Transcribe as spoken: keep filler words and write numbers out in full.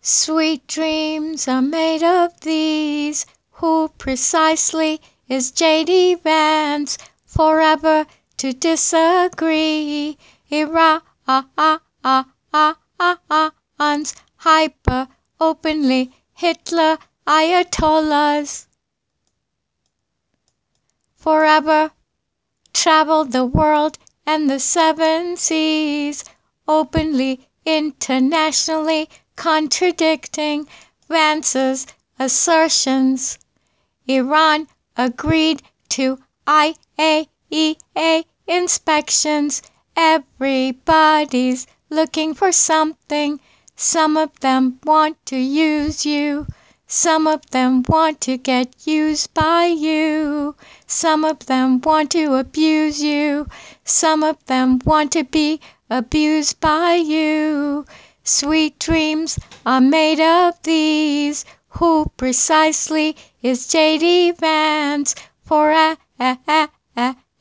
Sweet dreams are made of these. Who precisely is J D. Vance? Forever to disagree. Iran's hyper openly Hitler Ayatollahs. Forever travel the world and the seven seas, openly, internationally contradicting Vance's assertions. Iran agreed to I A E A inspections. Everybody's looking for something. Some of them want to use you. Some of them want to get used by you. Some of them want to abuse you. Some of them want to be abused by you. Sweet dreams are made of these. Who precisely is J D. Vance? For